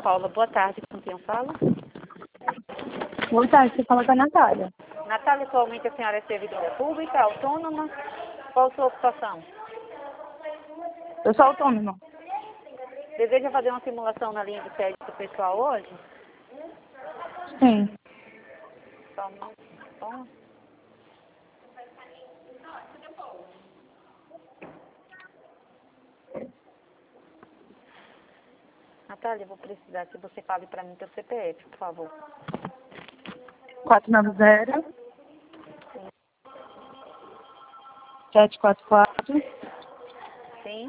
Paula, boa tarde, com quem eu falo? Boa tarde, você fala com a Natália. Natália, atualmente a senhora é servidora pública, autônoma? Qual a sua ocupação? Eu sou autônoma. Deseja fazer uma simulação na linha de crédito pessoal hoje? Sim. Só um minuto, bom. Natália, eu vou precisar que você fale para mim teu CPF, por favor. 490 744 Sim.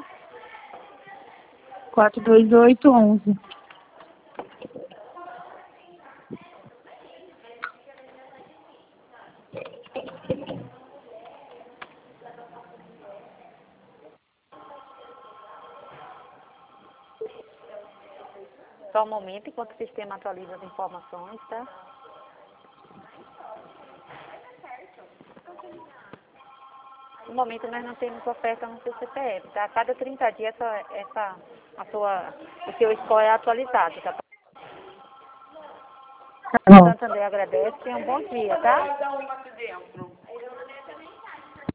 42811. Só um momento, enquanto o sistema atualiza as informações, tá? No momento nós não temos oferta no seu CPF, tá? A cada 30 dias o seu score é atualizado, tá? Tá bom. Santander agradece, tenha um bom dia, tá?